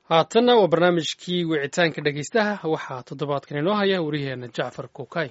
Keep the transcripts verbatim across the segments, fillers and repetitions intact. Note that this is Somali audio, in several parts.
haatanna waa barnaamijkii wicitaanka dhegaystaha waxaa toddobaadkan inoo haya wariyaheena jacfar kuukay.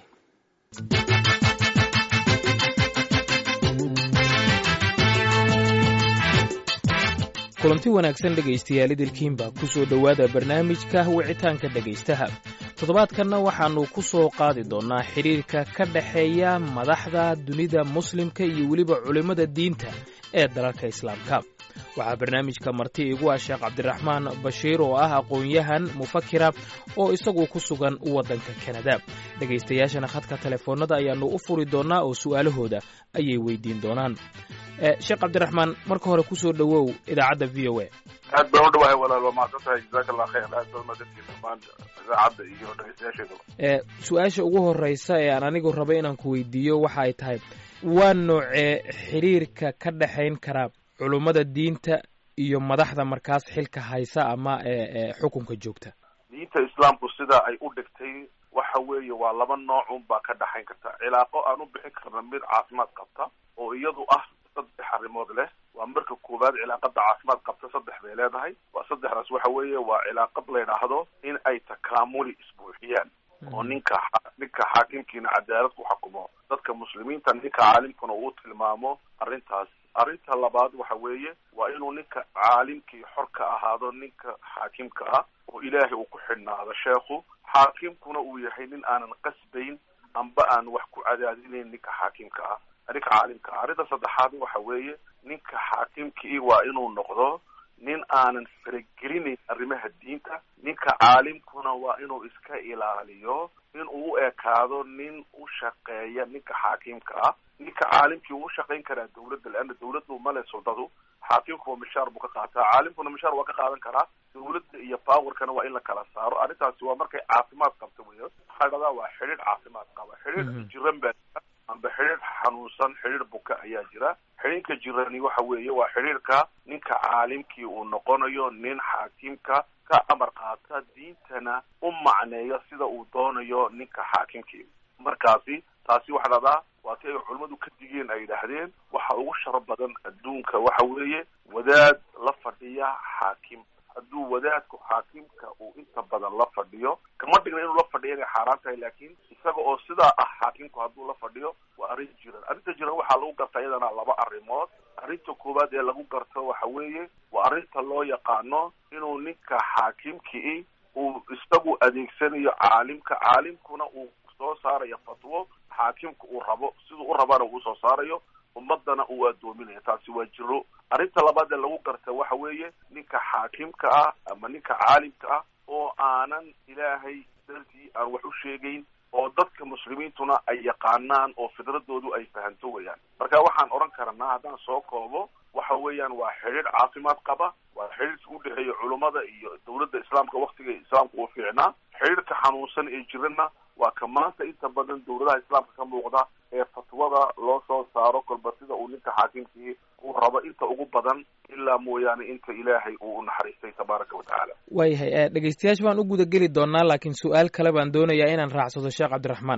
kulanti wanaagsan dhegaystayaal idilkiinba ku soo dhowaada barnaamijka wicitaanka dhegaystaha. toddobaadkanna waxaannu ku soo qaadi doonnaa xidhiirka ka dhexeeya madaxda dunida muslimka iyo weliba culimmada diinta ee dalalka islaamka. waxaa barnaamijka marti igu ah sheekh cabdiraxmaan bashiir oo ah aqoon-yahan mufakira oo isagu ku sugan waddanka kanada. dhegaystayaashana khadka telefoonnada ayaannu u furi doonnaa oo su'aalahooda ayay weydiin doonaan. sheekh cabdiraxmaan marka hore ku soo dhowow idaacadda v o a. aad baan u dhawahay walaal, waa mahadsantahay, jazaaka allah khayr. aad baan mahadsantihiin dhammaan idaacadda iyo dhegaystayaasheedaba. su-aasha ugu horraysa ee aan anigu raba inaan ku weydiiyo waxa ay tahay, waa noocee xidhiirka ka dhexayn kara culummada diinta iyo madaxda markaas xilka haysa ama xukunka joogta? diinta islaamku sida ay u dhigtay waxa weeye waa laba nooc un baa ka dhexayn karta. cilaaqo aan u bixin karna mid caafimaad qabta oo iyadu ah saddex arrimood leh. waa marka koowaad cilaaqada caafimaad qabta saddex bay leedahay. waa saddexdaas waxa weeye waa cilaaqad la yidhaahdo in ay takaamuli isbuuxiyaan oo ninka ninka xaakimkiina cadaalad ku xukumo, dadka muslimiinta ninka caalimkuna uu tilmaamo arrintaas. arrinta labaad waxa weeye waa inuu ninka caalimkii xor ka ahaado ninka xaakimka ah oo ilaahay uu ku xidhnaado sheekhu, xaakimkuna uu yahay nin aanan qasbayn amba aan wax ku cadaadinayn ninka xaakimka ah ninka caalimka ah. arrinta saddexaad waxa weeye ninka xaakimkii waa inuu noqdo nin aanan faragelinayn arrimaha diinta. ninka caalimkuna waa inuu iska ilaaliyo in uu u ekaado nin u shaqeeya ninka xaakimka ah. ninka caalimkii uu shaqayn karaa dawladda, leanna dawladdu male soldadu, xaakimkuwa mishaar buu ka qaataa, caalimkuna mishaar waa ka qaadan karaa. dawladda iyo powerkana waa in la kala saaro. arrintaasi waa markay caafimaad qabto weyo. waxaa dhadaa waa xidhiidh caafimaad qaba. xidhiidh jiran baa jira amba xidhiidh xanuunsan, xidhiidh buka ayaa jira. xidhiidhka jirani waxa weeye waa xidhiidhka ninka caalimkii uu noqonayo nin xaakimka ka amar qaata, diintana u macneeyo sida uu doonayo ninka xaakimkii. markaasi taasi waxa dhadaa waa ti ay culimmadu ka digeen, ay yidhaahdeen waxa ugu sharo badan adduunka waxa weeye wadaad la fadhiya xaakim. hadduu wadaadku xaakimka uu inta badan la fadhiyo, kama dhigna inuu la fadhiyo inay xaaraan tahay, laakiin isaga oo sidaa ah xaakimku hadduu la fadhiyo waa arrin jiran. arrinta jiran waxaa lagu garta iyadana laba arrimood. arrinta koowaad ee lagu garto waxa weeye waa arrinta loo yaqaano inuu ninka xaakimkii uu isagu adeegsanayo caalimka, caalimkuna uu soo saarayo fatwo xaakimka uu rabo, siduu u rabana uu soo saarayo, ummadana uu addoominayo. taasi waa jiro. arrinta labaad ee lagu garta waxa weeye ninka xaakimka ah ama ninka caalimka ah oo aanan ilaahay dartii aan wax u sheegayn, oo dadka muslimiintuna ay yaqaanaan oo fidradoodu ay fahanto weyaan. marka waxaan odhan karnaa haddaan soo koobo waxa weeyaan waa xidhiidh caafimaad qaba, waa xidhiidhka u dhexeeya culummada iyo dawladda islaamka waktiga islaamka uu fiicnaa. xidhiidhka xanuunsan ee jirana waa ka maanta inta badan dawladaha islaamka ka muuqda ee fatwada loo soo saaro kolba sida uu ninka xaakimkii uu rabo inta ugu badan, ilaa mooyaane inta ilaahay uu u naxariistay tabaaraka watacaala. waayahay dhegaystayaasha baan u gudageli doonaa, laakiin su-aal kale baan doonayaa inaan raacsado sheekh cabdiraxmaan.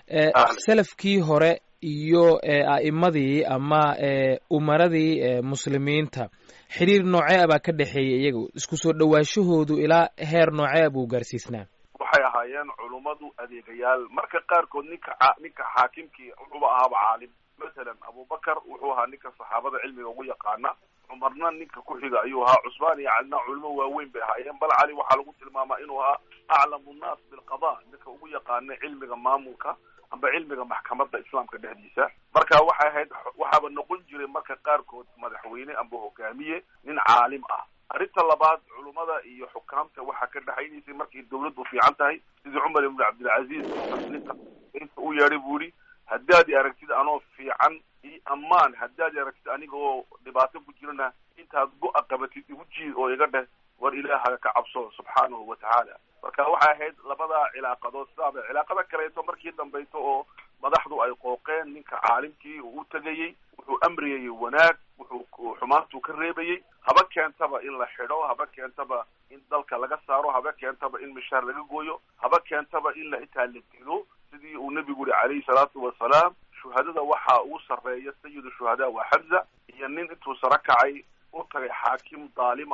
salafkii hore iyo a'imadii ama umaradii muslimiinta xidhiir noocee baa ka dhexeeyay iyagu? isku soo dhawaashahoodu ilaa heer noocee buu gaarsiisnaa? waxay ahaayeen culummadu adeegayaal. marka qaarkood ninka ninka xaakimkii wuxuuba ahaaba caalim. masalan abubakar wuxuu ahaa ninka saxaabada cilmiga ugu yaqaana, cumarna ninka ku xiga ayuu ahaa, cusmaan iyo calina culimo waaweyn bay ahaayeen, bal cali waxaa lagu tilmaamaa inuu ahaa aclamu nnaas bilqada, ninka ugu yaqaana cilmiga maamulka amba cilmiga maxkamadda islaamka dhexdiisa. marka waxay ahayd waxaaba noqon jiray marka qaarkood madaxweyne amba hogaamiye nin caalim ah. arrinta labaad, culummada iyo xukaamta waxaa ka dhexaynaysay markay dawladdu fiican tahay, sidii cumar ibnu cabdilcaziiz ninka inta u yeedhay buu yihi haddaad i aragtid anoo fiican io ammaan, haddaad i aragtid aniga oo dhibaato ku jirana intaad go-a qabatid igu jiid oo iga dheh war ilaahaga ka cabso subxaanahu watacaala. marka waxay ahayd labadaa cilaaqadood. sidaaba cilaaqada kaleeto markii dambayto oo madaxdu ay qooqeen, ninka caalimkii uu u tegayey, wuxuu amriyayey wanaag, wuxuu xumaantuu ka reebayey, haba keentaba in la xidho, haba keentaba in dalka laga saaro, haba keentaba in mishaar laga gooyo, haba keentaba in la itaa la dilo, sidii uu nebigu yihi calayhi salaatu wasalaam shuhadada waxaa ugu sarreeya sayidu shuhadaa waa xamza, iyo nin intuu sara kacay u tagay xaakim daalim ah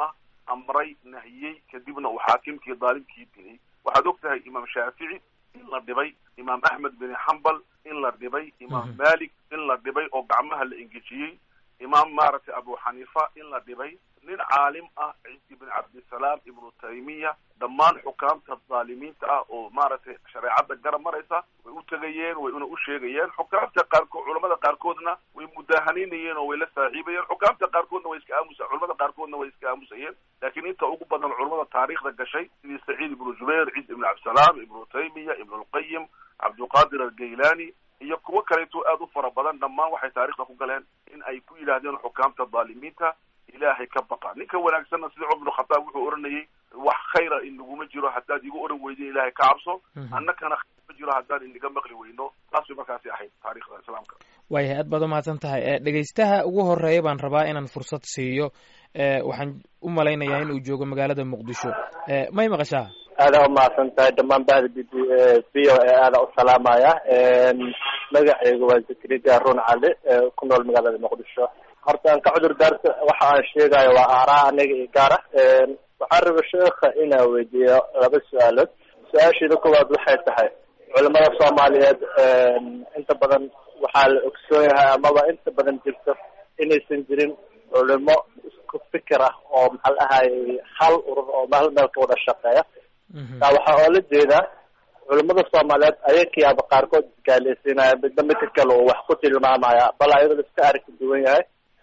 amray nahiyey kadibna uu xaakimkii daalimkii dilay. waxaad og tahay imaam shaafici in la dhibay, imaam axmed bin xambal in la dhibay, imaam malik in la dhibay oo gacmaha la engejiyey, imaam maaragtay abu xaniifa in la dhibay, nin caalim ah ciisi bin cabdisalaam ibnu taymiya, dhammaan xukaamta dhaalimiinta ah oo maaragtay shareecadda garab maraysa way u tegayeen, way una u sheegayeen. xukaamta qaarkood culamada qaarkoodna way mudaahanayeen oo way la saaxiibayeen, xukaamta qaarkoodna way iska aamusa culamada qaarkoodna way iska aamusayeen. laakiin inta ugu badan culamada taariikhda gashay sidii saciid ibnu jubayr, ciis ibnu cabdisalaam, ibnu taymiya, ibnu lqayim, cabdulqaadir algaylani iyo kuwo kaleeto aad u fara badan, dhammaan waxay taarikhda ku galeen in ay ku yidhaahdeen xukaamta dhaalimiinta ilaahay ka baqa. ninka wanaagsanna sida cumar ibnu khataab wuxuu oranayay wax khayra in laguma jiro haddaad igu oran weydin ilaahay ka cabso, annakana khayr ma jiro haddaan inaga maqli weyno. taas bay markaasi ahayd taarikhda islaamka. waayahay aad baad umahadsan tahay. dhegaystaha ugu horeeya baan rabaa inaan fursad siiyo. waxaan u malaynayaa in uu joogo magaalada muqdisho. may maqashaa? aada umahadsan tahay dhammaan bahda b v o e aada u salaamaya. magacaygu waa zakariya harun cali ku nool magaalada muqdisho. horta aan ka cudur daarta waxa aan sheegayo waa aaraa aniga iyo gaara. waxaan raba sheekha inaa weydiiyo laba su-aalood. su-aasheeda koowaad waxay tahay culimada soomaaliyeed inta badan waxaa la ogsoon yahay amaba inta badan jirto inaysan jirin culimo isku fikir ah oo maxaa la ahaayey hal urur oo hal meel ka wada shaqeeya. taa waxaa oola jeedaa culimada soomaaliyeed ayakiyaaba qaarkood isgaaleysiinaya midba midka kale oo wax ku tilmaamaya bal ayadoo la iska arki duwan yahay,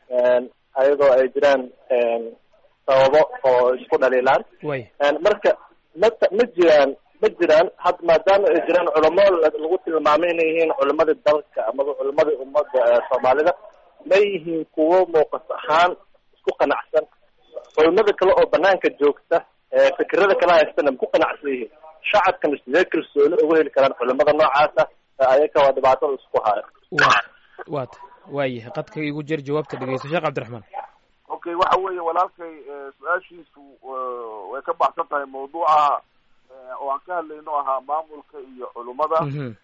ayadoo ay jiraan sababo oo isku dhaliilaan. marka ma ma jiraan ma jiraan had maadaama ay jiraan culamo lagu tilmaamay inay yihiin culimada dalka amaba culimada ummadda soomaalida, ma yihiin kuwo muuqas ahaan isku qanacsan culimada kale oo banaanka joogta fikirada kala haystana ma ku qanacsan yihiin? shacabkana sidee kalsooni ugu heli karaan culimada noocaasa ayaka waa dhibaatada isku haya? wat waayahay qadka igu jer jawaabta dhegeyso sheekh cabdiraxmaan. okay waxa weeye walaalkay su-aashiisu way ka baxsan tahay mawduuca oo aan ka hadlayno ahaa maamulka iyo culimada.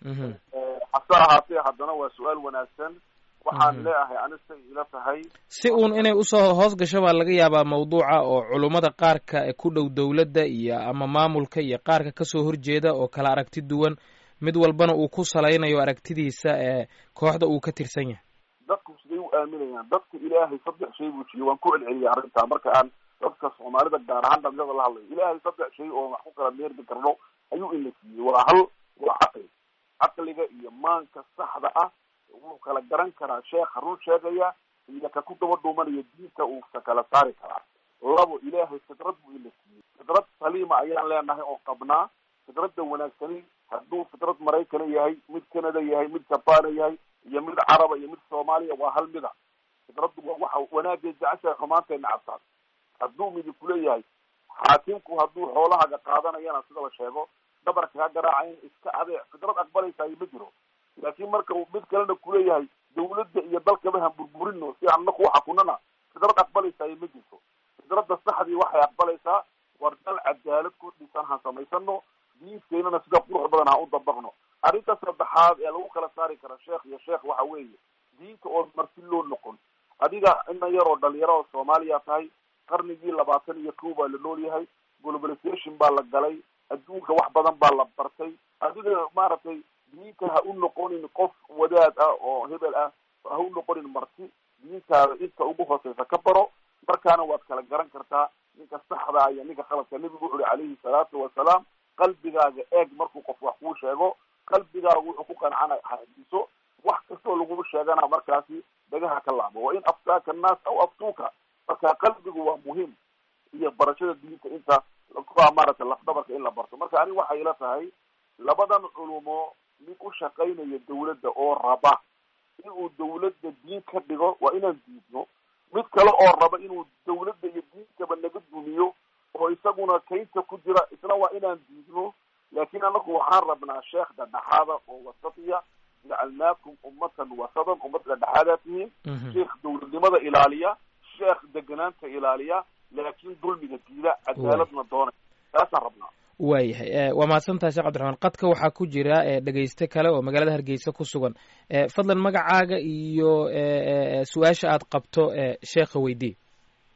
hase ahaatee haddana waa su-aal wanaagsan. waxaan leeyahay anisa ila tahay si uun inay usoo hoos gasho baa laga yaabaa mawduuca oo culummada qaarka ku dhow dawladda iyo ama maamulka iyo qaarka kasoo horjeeda oo kala aragti duwan, mid walbana uu ku salaynayo aragtidiisa ee kooxda uu ka tirsan yahay. dadku siday u aaminayaan? dadku ilaahay saddex shay buu jiiyey. waan ku celceliyay arrintaa marka aan dadka soomaalida gaar ahaan dhalinyada la hadlayo. ilaahay saddex shay oo wax ku kala meerdi karno ayuu ina siiyey. waa hal waa caqli. caqliga iyo maanka saxda ah wuu kala garan karaa sheekha run sheegaya iyo ka ku daba dhuumanaya diinta uu ka kala saari karaa. labo, ilaahay fidrad buu ina siiyey. fidrad saliima ayaan leenahay oo qabnaa. fidradda wanaagsani hadduu fidrad maraykana yahay, mid canada yahay, mid jabana yahay iyo mid caraba iyo mid soomaaliya, waa hal mida. fidraddu waxa wanaagay jeceshahay xumaantay nacabtaan. hadduu midi kuleeyahay xaakimku hadduu xoolahaga qaadanayana sida la sheego dhabarka ka garaacayn iska adeec, fidrad aqbalaysayo ma jiro. laakiin marka uu mid kalena kuleeyahay dawladda iyo dalkaba han burburino si aan naku xakunana, fidrad aqbalaysayo ma jirto. fidradda saxdii waxay aqbalaysaa war dal cadaalad ku dhisan han samaysano, diinteynana sida qurux badan ha u dabaqno. arrinta saddexaad ee lagu kala saari kara sheekh iyo sheekh waxa weeye diinta oo marti loo noqon. adiga ina yaroo dhalinyaro oo soomaaliya tahay, qarnigii labaatan iyo kow baa la nool yahay, globalization baa la galay, adduunka wax badan baa la bartay. adiga maaragtay diinta ha u noqonin qof wadaad ah oo hebel ah, ha u noqonin marti. diintaada inta ugu hooseysa ka baro, markaana waad kala garan kartaa ninka saxda iyo ninka khaladka. nebigu wuxu uhi calayhi salaatu wasalaam, qalbigaaga eeg markuu qof wax kuu sheego, qalbigaaga wuxuu ku qancana hadiso, wax kastoo lagu sheegana markaasi dhagaha ka laabo. wa in aftaaka annaas aw aftuuka. marka qalbigu waa muhiim iyo barashada diinta inta maaragtay lafdabarka in la barto. marka ani waxay ila tahay labadan culumo mid u shaqaynaya dawladda oo raba inuu dawladda diin ka dhigo waa inaan diidno. mid kale oo raba inuu dawladda iyo diinkaba naga dumiyo oo isaguna kaynta ku jira isna waa inaan diidno. laakiin anaku waxaan rabnaa sheekh dhadhexaada oo wasatiya, jacalnaakum ummatan wasadan, ummad dhadhexaadaa tihiin. sheekh dawladnimada ilaaliya, sheekh deganaanta ilaaliya, laakiin dulmiga diida, cadaaladna doonay. taasaan rabnaa. waayahay waa mahadsantahay sheekh cabdiraxmaan. qadka waxaa ku jira dhegayste kale oo magaalada hargeysa ku sugan. fadlan magacaaga iyo su-aasha aad qabto sheekha weydii.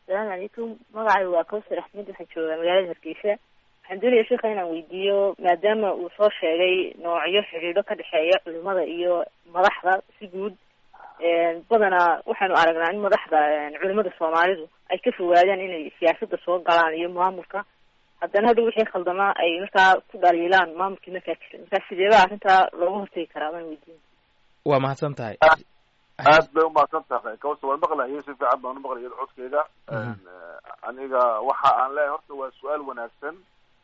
السلام عليكم magacaygu waa Kawsar Axmed waxaan joogaa magaalada Hargeysa waxaan doonayaa sheekha inaan weydiiyo maadaama uu soo sheegay noocyo xiriiro ka dhexeeya culimada iyo madaxda si guud een badanaa waxaanu aragnaa in madaxda culimada Soomaalidu ay ka fogaadaan inay siyaasadda soo galaan iyo maamulka haddana hadhow wixii khaldama ay markaa ku dhaliilaan maamulkii markaa jira markaa sideeba arrintaa looga hortagi karaa baan weydiin waa mahadsan tahay aad bay umahadsan tahay Kawsar waan maqlaayay si fiican baan u maqlaayay codkeyga aniga waxa aan leeyahay horta waa su-aal wanaagsan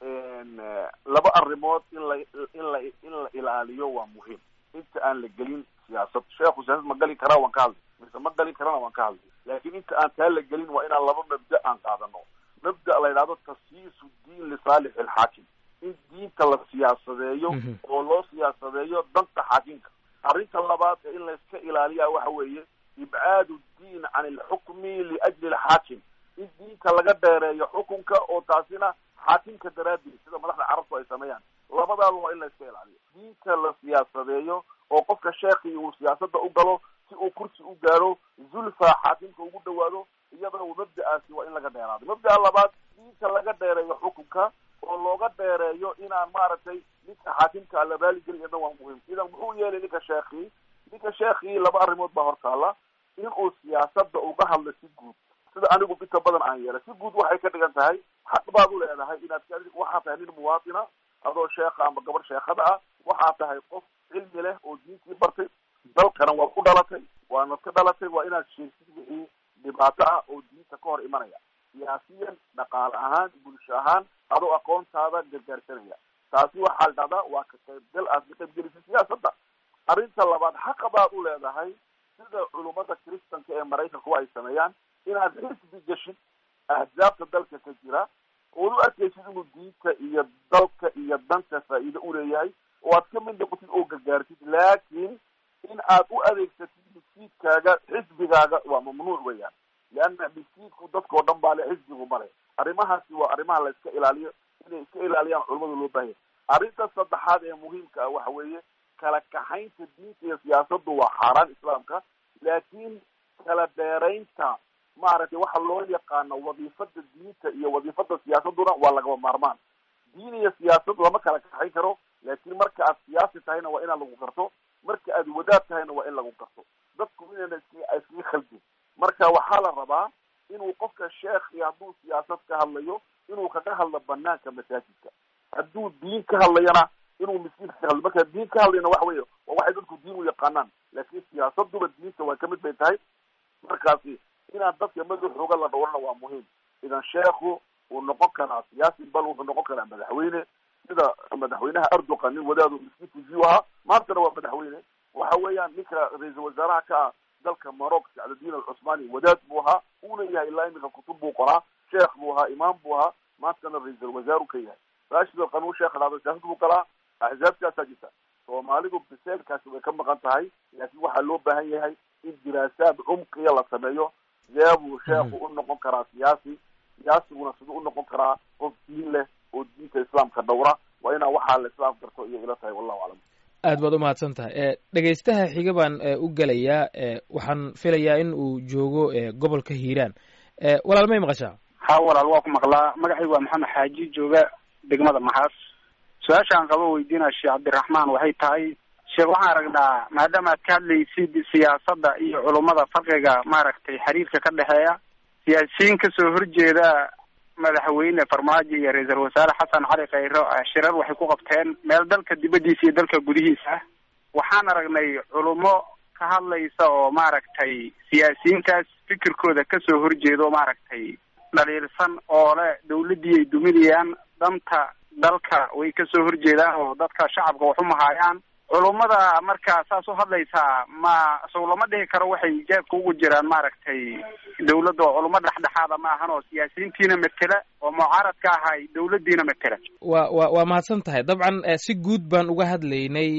laba arrimood in la in la in la ilaaliyo waa muhiim inta aan la gelin siyaasad sheekhu siyaasad ma gali karaa waan ka hadlay mise ma gali karana waan ka hadlay laakiin inta aan taa la gelin waa inaan laba mabda aan qaadano mabda la yidhahdo tasyiisu diin lisaalix alxaakim in diinta la siyaasadeeyo oo loo siyaasadeeyo danta xaakimka arrinta labaad ee in la iska ilaaliyaa waxa weeye ibcaadu diin can alxukmi liajli alxaakim in diinta laga dheereeyo xukunka oo taasina xaakimka daraaddeed sida madaxda carabku ay sameeyaan labadaaba waa in la iska ilaaliyo diinta la siyaasadeeyo oo qofka sheekhi uu siyaasadda u galo si uu kursi u gaaro zulfa xaakimka ugu dhawaado iyadana uu mabda'aasi waa in laga dheeraado mabda'a labaad diinta laga dheereeyo xukunka oo looga dheereeyo inaan maaragtay ninka xaakimka la baaligeli iyadana waa muhiim idan muxuu yeelay ninka sheekhi ninka sheekhi laba arrimood baa hortaala in uu siyaasadda uga hadlo si guud sida anigu inta badan aan yeelay si guud waxay ka dhigan tahay xaq baad u leedahay inaad waxaa tahay nin muwaatina adoo sheekha ama gabar sheekhada ah waxaa tahay qof cilmi leh oo diintii bartay dalkana waa ku dhalatay waana ka dhalatay waa inaad sheegtid wixii dhibaato ah oo diinta ka hor imanaya siyaasiyan dhaqaale ahaan bulsho ahaan adoo aqoontaada gargaarsanaya taasi waxaa la dhahdaa waa ka qaybgal aad ka qaybgelisay siyaasadda arrinta labaad xaqa baad u leedahay sida culummada kiristanka ee maraykanku ay sameeyaan inaad xisbi geshid ahzaabta dalka ka jira ood u arkaysid inuu diinta iyo dalka iyo danta faa'iido u leeyahay oo aad ka mid noqotid oo gargaartid laakiin in aad u adeegsatid miskiidkaaga xisbigaaga waa mamnuuc weeyaan leanna miskiidku dadkao dhan baa le xisbigu male arrimahaasi waa arrimaha la iska ilaaliyo inay iska ilaaliyaan culamada loo baahaya arrinta saddexaad ee muhiimka ah waxa weeye kala kaxaynta diinta iyo siyaasaddu waa xaaraan islaamka laakiin kala dheeraynta maaragtay waxa loo yaqaano wadiifada diinta iyo wadiifada siyaasaduna waa lagaba maarmaan diin iyo siyaasad lama kala kaxayn karo laakiin marka aad siyaasi tahayna waa inaan lagu garto marka aad wadaad tahayna waa in lagu garto dadku inayna iska iskaga khaldin marka waxaa la rabaa inuu qofka sheekhi hadduu siyaasad ka hadlayo inuu kaga hadlo banaanka masaajidka hadduu diin ka hadlayana inuu miskiinka ka hadlo marka diin ka hadlayna waxa weeye waa waxay dadku diin u yaqaanaan laakiin siyaasaduba diinta waa kamid bay tahay markaasi inaan dadka madaxooga la dhowrana waa muhiim idan sheekhu uu noqon karaa siyaasi bal wuxuu noqon karaa madaxweyne sida madaxweynaha Erdogan nin wadaadu miskiinkiisii u ahaa maantana waa madaxweyne waxa weeyaan ninka ra-iisul wasaaraha ka ah dalka Maroc Saadadiin al-Cusmani wadaad buu ahaa uuna yahay ilaa imika kutub buu qoraa sheekh buu ahaa imaam buu ahaa maantana ra-iisul wasaaru ka yahay raashid al-Qanuu sheekh dhacdo siyaasad buu galaa axzaabkaasaa jirta soomaalidu biseelkaasi way ka maqan tahay laakiin waxaa loo baahan yahay in diraasaad cumqiya la sameeyo sidee buu sheekhu u noqon karaa siyaasi siyaasiguna siduu u noqon karaa qof diin leh oo diinta islaamka dhowra waa inaa waxaa la islaam garto iyo ila tahay wallahu aclam aad baad umahadsan tahay dhegaystaha xiga baan u gelayaa waxaan filayaa in uu joogo gobolka hiiraan walaal may maqashaa ha walaal waa ku maqlaa magacaygu waa maxamed xaaji jooga degmada maxaas su-aashaan qabo weydiinaa sheekh cabdiraxmaan waxay tahay sheekh waxaan aragnaa maadaama aad ka hadlaysid siyaasadda iyo culummada farqiga maaragtay xiriirka ka dhexeeya siyaasiyiin kasoo horjeeda madaxweyne farmaajo iyo ra-iisul wasaare xasan cali khayro shirar waxay ku qabteen meel dalka dibaddiisa iyo dalka gudihiisa ah waxaan aragnay culummo ka hadlaysa oo maaragtay siyaasiyiintaas fikirkooda kasoo horjeeda oo maaragtay dhaliilsan oo le dawladdii ay duminayaan danta dalka way kasoo horjeedaan oo dadka shacabka wax u mahaayaan culummada markaa saas u hadlaysaa ma sow lama dhihi karo waxay jeebka ugu jiraan maaragtay dawladda oo culummo dhexdhexaada ma ahan oo siyaasiyiintiina matela oo mucaaradka ahay dawladdiina matela wa wa waa mahadsan tahay dabcan si guud baan uga hadlaynay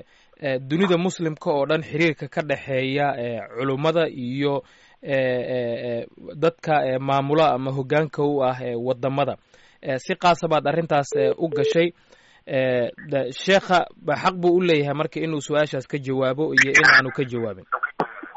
dunida muslimka oo dhan xiriirka ka dhexeeya culummada iyo dadka maamula ama hoggaanka u ah wadamada si qaasa baad arrintaas u gashay sheekha xaq buu u leeyahay marka inuu su-aashaas ka jawaabo iyo in aanu ka jawaabin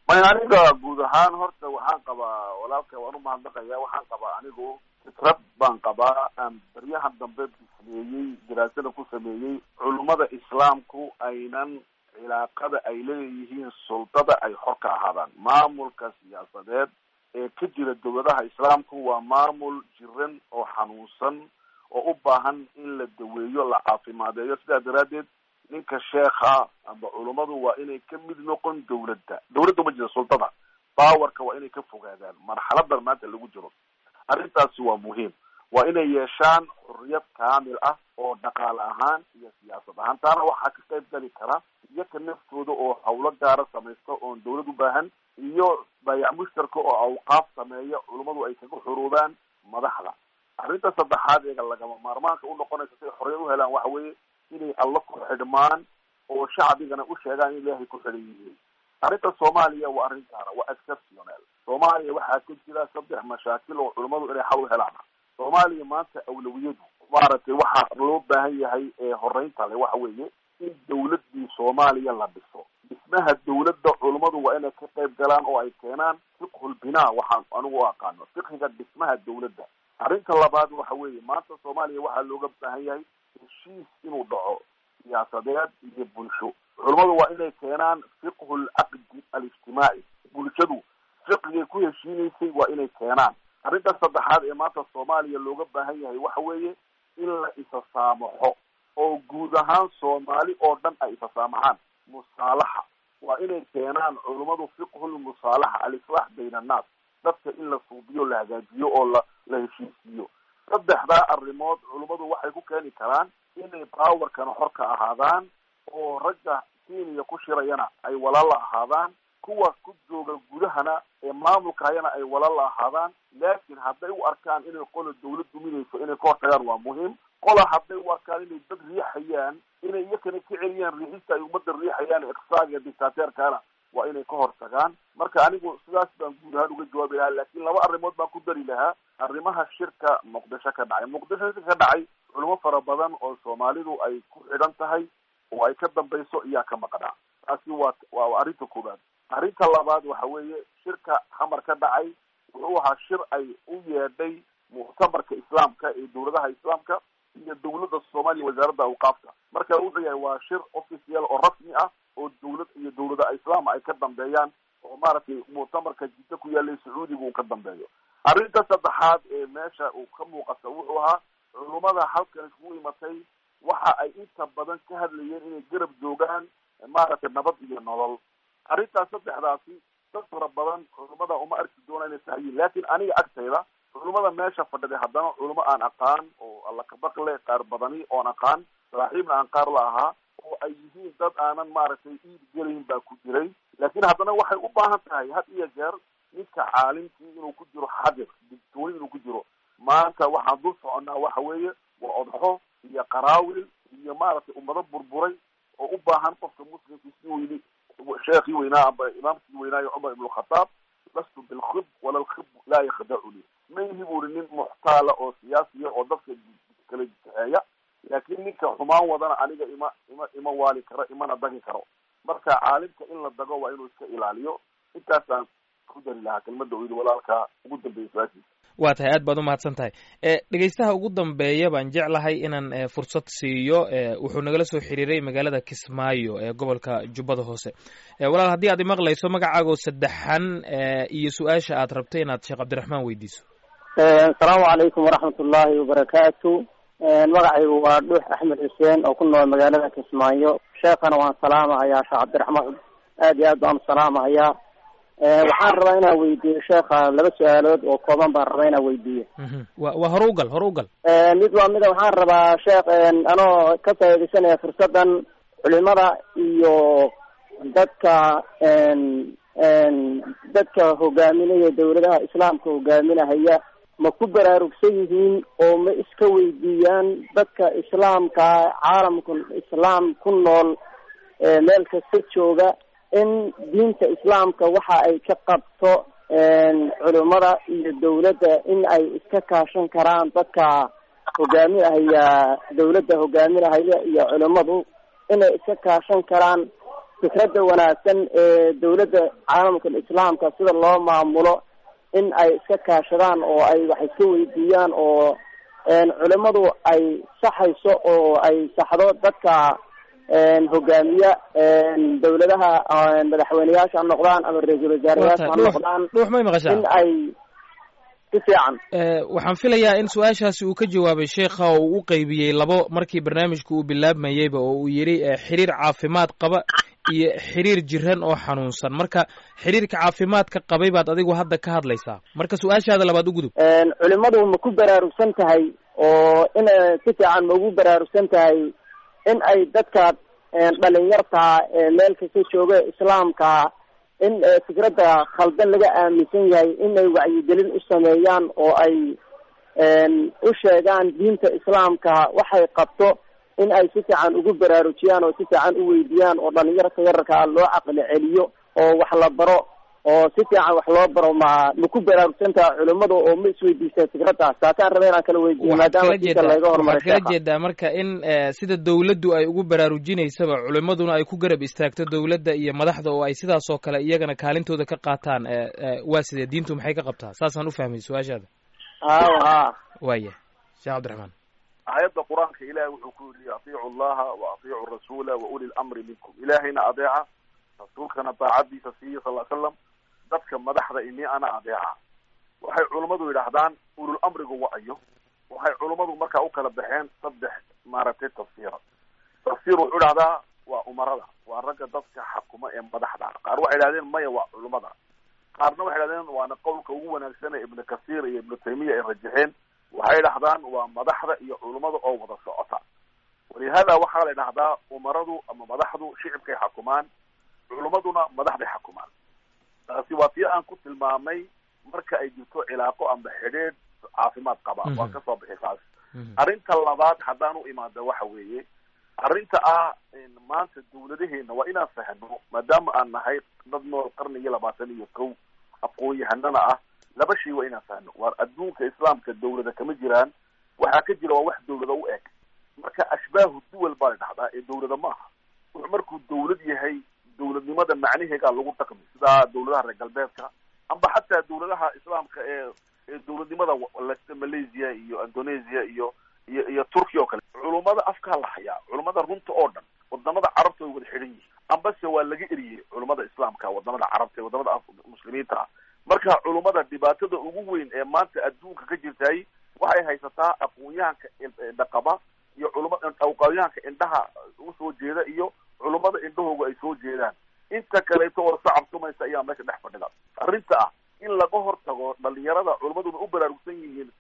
may aniga guud ahaan horta waxaan qabaa walaalka waan u mahadnaqaya waxaan qabaa anigu fikrad baan qabaa aan baryahan dambe sameeyey daraasada ku sameeyey culummada islaamku aynan cilaaqada ay leeyihiin sultada ay xor ka ahaadaan. maamulka siyaasadeed ee ka jira dawladaha islaamku waa maamul jiran oo xanuunsan oo u baahan in la daweeyo la caafimadeeyo. sidaa daraaddeed ninka sheekha amba culummadu waa inay ka mid noqon dawladda dawladda ma jira sultada bawarka waa inay ka fogaadaan marxaladan maanta lagu jiro. arrintaasi waa muhiim. waa inay yeeshaan xurriyad kaamil ah oo dhaqaale ahaan iyo siyaasad ahaan. taana waxaa ka qayb gali kara iyaka naftooda oo hawlo gaara samaysta oon dawlad u baahan iyo baayac mushtarka oo awqaaf sameeya culummadu ay kaga xuruubaan madaxda. arrinta saddexaad eega lagama maarmaanka u noqonaysa si ay xorriyad u helaan waxa weeye inay alla ku xidhmaan oo shacbigana u sheegaan in ilaahay ku xidhan yihiin. arrinta soomaaliya waa arrin gaara waa exceptional. soomaaliya waxaa ka jira saddex mashaakil oo culummadu inay xal u helaan. soomaaliya maanta awlawiyadu maaragtay waxaa loo baahan yahay ee horeynta le waxa weeye in dawladdii soomaaliya la dhiso. dhismaha dawladda culummadu waa inay ka qayb galaan oo ay keenaan fiqhul binaa waxaan anigu u aqaano fiqhiga dhismaha dawladda. arrinta labaad waxa weeye maanta soomaaliya waxaa looga baahan yahay heshiis inuu dhaco siyaasadeed iyo bulsho. culummadu waa inay keenaan fiqhul caqdi alijtimaaci. bulshadu fiqhigay ku heshiinaysay waa inay keenaan. arrinta saddexaad ee maanta soomaaliya looga baahan yahay waxa weeye in la isa saamaxo oo guud ahaan soomaali oo dhan ay isa saamaxaan. musaalaxa waa inay keenaan culummadu fiqhul musaalaxa alislaax bayna annaas. dadka in la suubiyo la hagaajiyo oo la la heshiisiiyo. saddexdaa arrimood culummadu waxay ku keeni karaan inay baawarkana xor ka ahaadaan oo ragga kenya ku shirayana ay walaala ahaadaan kuwa ku jooga gudahana ee maamulka hayana ay walaala ahaadaan. laakiin hadday u arkaan inay qola dawlad duminayso inay ka hortagaan waa muhiim. qola hadday u arkaan inay dad riixayaan inay iyakana ka celiyaan riixista ay ummadda riixayaan iqsaaga iyo dictateerkana waa inay ka hortagaan. marka anigu sidaas baan guud ahaan uga jawaabi lahaa. laakiin laba arrimood baan ku dari lahaa arrimaha shirka muqdisho ka dhacay. muqdisho shirka ka dhacay culimo fara badan oo soomaalidu ay ku xidhan tahay oo ay ka dambayso iyaa ka maqnaa. taasi waa waa arrinta koowaad. arrinta labaad waxa weeye shirka xamar ka dhacay wuxuu ahaa shir ay u yeedhay muctamarka islaamka ee dawladaha islaamka iyo dawladda soomaaliya wasaaradda awqaafta. marka wuxuu yahay waa shir official oo rasmi ah oo dawlad iyo dawlada islaam ay ka dambeeyaan oo maaragtay muctamarka jidda ku yaalay sacuudiga uu ka dambeeyo. arrinta saddexaad ee meesha uu ka muuqata wuxuu ahaa culummada halkan iskugu imatay waxa ay inta badan ka hadlayeen inay garab joogaan maaragtay nabad iyo nolol. arrintaas saddexdaasi dad fara badan culummada uma arki doona inay sahayiin. laakiin aniga agtayda culummada meesha fadhiday haddana culummo aan aqaan oo alla kabaqle qaar badani oon aqaan saaxiibna aan qaar la ahaa oo ay yihiin dad aanan maaragtay iid gelayn baa ku jiray. laakiin haddana waxay u baahan tahay had iyo jeer ninka caalimkii inuu ku jiro xadir digtooni inuu ku jiro. maanta waxaan dul soconnaa waxa weeye waa odxo iyo qaraawil iyo maaragtay ummado burburay oo u baahan qofka muslimkii si weyni sheekhii weynaa amba imaamkii weynaayo cumar ibn alkhataab lastu bilkhib wala alkhib laa yakhdacuni. ma ihi buuri nin muxtaala oo siyaasiya oo dadka kala kaxeeya. laakiin ninka xumaan wadana aniga ima ima ima waali karo imana dagi karo. marka caalimka in la dago waa inuu iska ilaaliyo. intaasaan ku dari lahaa kelmadda oydi walaalka ugu dambeeya su-aashiisa. waa tahay aad baad u mahadsan tahay. dhegeystaha ugu dambeeya baan jeclahay inaan fursad siiyo. wuxuu nagala soo xiriiray magaalada kismaayo ee gobolka jubbada hoose. walaal haddii aad imaqlayso magacaago saddexan iyo su-aasha aad rabto inaad sheekh cabdiraxmaan weydiiso. asalaamu calaykum waraxmat ullaahi wabarakaatu. magacaygu waa dhuux axmed xuseen oo ku nool magaalada kismaayo. sheekhana waan salaamahayaa sheekh cabdiraxmaan aad iyo aad baan salaamahayaa. waxaan rabaa inaan weydiiyo sheekha laba su-aalood oo kooban baan rabaa inaan weydiiyo. wa waa hore ugal hore ugal mid waa mida waxaan rabaa sheekh anoo ka faaidaysanaya fursadan culimada iyo dadka dadka hogaaminaya dawladaha islaamka hogaaminahaya ma ku baraarugsan yihiin oo ma iska weydiiyaan dadka islaamka caalamka islaam ku nool meel kasta jooga in diinta islaamka waxa ay ka qabto culimada iyo dawladda in ay iska kaashan karaan dadka hogaaminahaya dawladda hogaaminahaya iyo culimadu inay iska kaashan karaan fikradda wanaagsan ee dawladda caalamka islaamka sida loo maamulo in ay iska kaashadaan oo ay wax iska weydiiyaan oo culimadu ay saxayso oo ay saxdo dadka hogaamiya dawladaha madaxweyneyaasha ha noqdaan ama ra-iisul wasaarayaasha ha noqdaan dhuux may maqashaa in ay si fiican waxaan filayaa in su-aashaasi uu ka jawaabay sheekha oo uu u qeybiyey labo markii barnaamijku uu bilaabmayeyba oo uu yidhi xiriir caafimaad qaba iyo xiriir jiran oo xanuunsan marka xiriirka caafimaadka qabay baad adigu hadda ka hadlaysaa marka su-aashaada labaad u gudub culimadu ma ku baraarugsan tahay oo in si fiican ma ugu baraarugsan tahay in ay dadka dhalinyarta meel kasta jooga islaamka in fikradda khaldan laga aaminsan yahay in ay wacyigelin u sameeyaan oo ay u sheegaan diinta islaamka waxay qabto in ay si fiican ugu baraarujiyaan oo si fiican u weydiiyaan oo dhalinyarta yararkaa loo caqli celiyo oo wax la baro oo si fiican wax loo baro ma ma ku baraarugsantaha culimada oo ma isweydiistaa fikraddaas taasaan raba inaan kala weydiiyo maadaama sika laga hormaray waxaad kala jeedaa marka in sida dawladdu ay ugu baraarujinaysaba culimaduna ay ku garab istaagto dawladda iyo madaxda oo ay sidaas oo kale iyagana kaalintooda ka qaataan waa sidee diintu maxay ka qabtaa saasaan u fahmay su-aashaada haw ha waya sheekh cabdiraxmaan aayadda qur-aanka ilaahay wuxuu ku yidhi atiicu allaha wa atiicu rasuula wa uli lamri minkum ilaahayna adeeca rasuulkana daacadiisa siiya sal slam dadka madaxda ini ana adeeca waxay culummadu yidhaahdaan ulul amrigu wa-ayo waxay culummadu markaa u kala baxeen saddex maaragtay tafsiira tafsiir wuxuu idhahdaa waa umarada waa ragga dadka xakuma ee madaxda qaar waxay idhahdeen maya waa culummada qaarna waxay idhahdeen waana qowlka ugu wanaagsan ee ibnu kasiir iyo ibnu taymiya ay rajaxeen waxay idhahdaan waa madaxda iyo culummada oo wada socota walihada waxaa la idhahdaa umaradu ama madaxdu shicibkay xakumaan culummaduna madaxday xakumaan taasi waa tii aan ku tilmaamay marka ay jirto cilaaqo amba xidhiidh caafimaad qaba waan kasoo bixi taas arrinta labaad haddaan u imaada waxa weeye arrinta ah maanta dawladaheena waa inaan fahno maadaama aan nahay dad nool qarnigii labaatan iyo kow aqoon-yahanana ah laba shay waa inaan fahno waar adduunka islaamka dawlada kama jiraan waxaa ka jira waa wax dawlada u eg marka ashbaahu duwal baa la dhahdaa ee dawlada maaha wuxuu markuu dawlad yahay dawladnimada macnaheegaa lagu dhaqmi sida dawladaha reer galbeedka amba xataa dawladaha islaamka ee ee dawladnimada malaysia iyo indonesia iyo iyo iyo turkiya oo kale culummada afkaa la hayaa culummada runta oo dhan wadamada carabta way wada xidhan yihiin ambase waa laga eriyey culummada islaamka wadamada carabta wadamada muslimiinta ah marka culummada dhibaatada ugu weyn ee maanta adduunka ka jirtay waxay haysataa aqoon-yahanka dhaqaba iyo culumada aqoon-yahanka indhaha usoo jeeda iyo culummada indhahooga ay soo jeedaan inta kaleeto oo sacabtumaysa ayaa meesha dhex fadhida arrinta ah in laga hortago dhalinyarada culummaduna u baraarugsan yihiin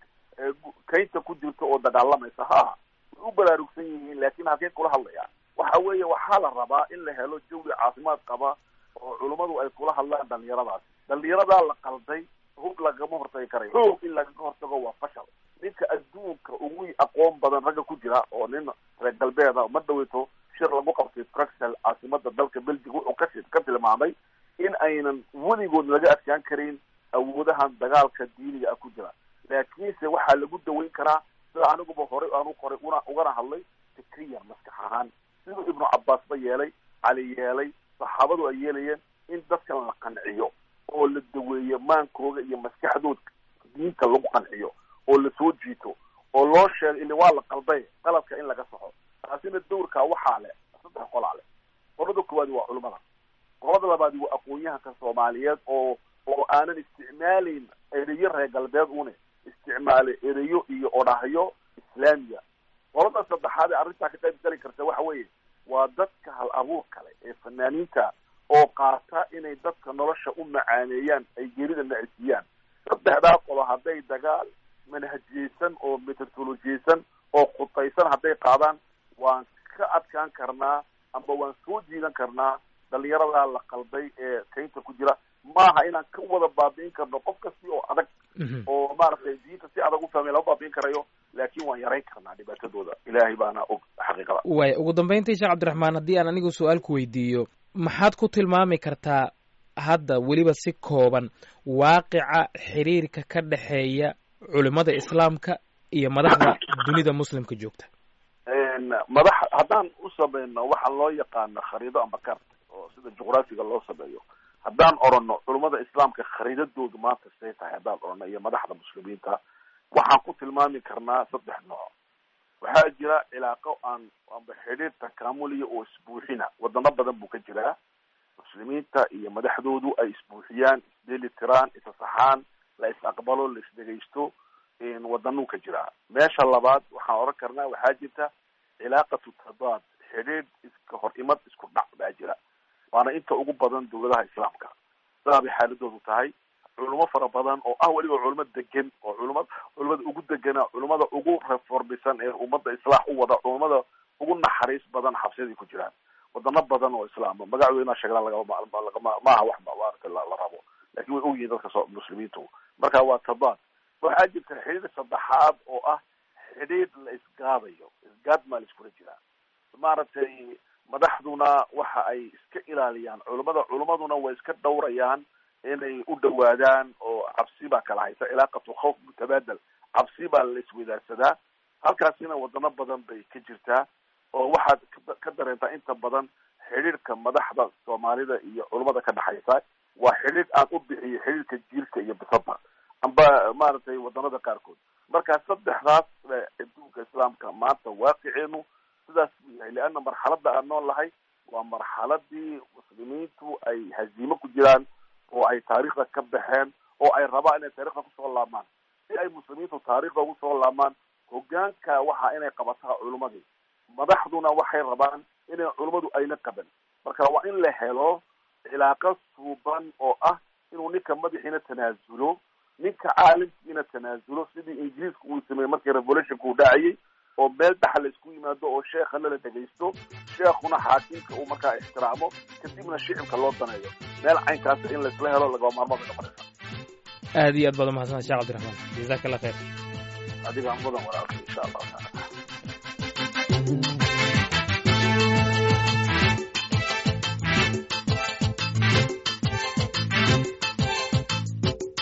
kaynta ku jirta oo dagaalamaysa ha way u baraarugsan yihiin laakiin halkeen kula hadlaya waxa weeye waxaa la rabaa in la helo jawi caafimaad qaba oo culummadu ay kula hadlaan dhalinyaradaasi dhalinyaradaa la qalday hub lagama hortagi karayo xoog in lagaga hortago waa fashal ninka adduunka ugu aqoon badan ragga ku jira oo nin reer galbeeda ma dhaweyto shir lagu qabtay bruxel caasimada dalka belgium wuxuu ka ka tilmaamay in aynan weligood laga adkaan karin awoodahan dagaalka diiniga ah ku jira laakiinse waxaa lagu daweyn karaa sida aniguba horey aanu qoray una ugana hadlay fikriyan maskax ahaan siduu ibnu cabbaas ba yeelay cali yeelay saxaabadu ay yeelayeen in dadkan la qanciyo oo la daweeyo maankooga iyo maskaxdooda diinta lagu qanciyo oo la soo jiito oo loo sheego ili waa la qalday qaladka in laga saxo taasina dawrkaa waxaa leh saddex qolaa leh qolada koowaadi waa culimada qolada labaadi waa aqoon-yahanka soomaaliyeed oo oo aanan isticmaalayn ereyo reer galbeed une isticmaale ereyo iyo odhahyo islaamiya qolada saddexaad ee arrintaa ka qayb gali karta waxa weeye waa dadka hal abuur kale ee fanaaniinta oo qaata inay dadka nolosha u macaaneeyaan ay geerida nacisiiyaan saddexdaa qolo hadday dagaal manhajiyeysan oo metodolojiyeysan oo khutaysan hadday qaadaan waan ka adkaan karnaa amba waan soo jiidan karnaa dhalinyaradaa la qalday ee kaynta ku jira maaha inaan ka wada baabi'in karno qof kasti oo adag oo maaragtay diinta si adag u fahmay lama baabi'in karayo laakiin waan yarayn karnaa dhibaatadooda ilaahay baana og xaqiiqada waaya ugu dambayntii sheekh cabdiraxmaan haddii aan anigu su-aal ku weydiiyo maxaad ku tilmaami kartaa hadda weliba si kooban waaqica xiriirka ka dhexeeya culimada islaamka iyo madaxda dunida muslimka joogta madax haddaan u samayno waxaa loo yaqaano khariido amba kart oo sida juqraafiga loo sameeyo haddaan orano culummada islaamka khariidadoodu maanta say tahay haddaan orano iyo madaxda muslimiinta waxaan ku tilmaami karnaa saddex nooc. waxaa jira cilaaqo aan amba xidhiir takaamuliya oo isbuuxina wadano badan buu ka jiraa. muslimiinta iyo madaxdoodu ay isbuuxiyaan, isdeli tiraan, isasaxaan, la is aqbalo, la isdhegaysto, wadanuu ka jiraa. meesha labaad waxaan oran karnaa waxaa jirta cilaaqatu tadaad, xidhiir iska hor imad isku dhac baa jira, waana inta ugu badan dawladaha islaamka. sidaa bay xaaladoodu tahay. culimo fara badan oo ah weliba culimo degan oo culumad culimada ugu degana, culimada ugu reformisan ee ummadda islaax u wada, culimada ugu naxariis badan xabsiyadii ku jiraan. wadano badan oo islaama magacooda sheegaan lagama maaha wax maarata la rabo, laakiin way ogyihiin dadka soo muslimiintu. marka waa tadaad. waxaa jirta xidhiir saddexaad oo ah xidhiir la isgaadayo, isgaad maa la iskula jiraa. maaragtay madaxduna waxa ay iska ilaaliyaan culimada, culimaduna way iska dhawrayaan inay u dhawaadaan, oo cabsi baa kala haysa, cilaaqatu khawf mutabaadal, cabsi baa la iswadaagsadaa. halkaasina wadano badan bay ka jirtaa oo waxaad ka dareentaa inta badan xidhiirka madaxda soomaalida iyo culimada ka dhaxaysa waa xidhiir aan u bixiyo xidhiirka jiilka iyo bisaba amba maaragtay wadanada qaarkood. marka saddexdaas adduunka islaamka maanta waaqiceenu sidaas buu yahay, leanna marxalada aan nool lahay waa marxaladii muslimiintu ay haziimo ku jiraan oo ay taariikhda ka baxeen oo ay rabaan inay taarikhda kusoo laamaan. si ay muslimiintu taariikhda ugu soo laamaan, hogaanka waxa inay qabataa culimadii, madaxduna waxay rabaan inay culimadu ayna qaban. marka waa in la helo cilaaqo suuban oo ah inuu ninka madaxiina tanaasulo, ninka caalimkiina tanaasulo, sidii ingiriiska uu sameeyey markii revolutionka uu dhacayay, oo meel dhaxa la isku yimaado oo sheekhana la dhegaysto, sheekhuna xaakimka uu markaa ixtiraamo, kadibna shicibka loo daneeyo. meel caynkaas in laisla helo lagama maarmaad noqonaysa. aad iyo aad baad umahadsan sheekh cabdiraxmaan, jazaaka allah khayr. adiga mudan walaalka insha allahu taala.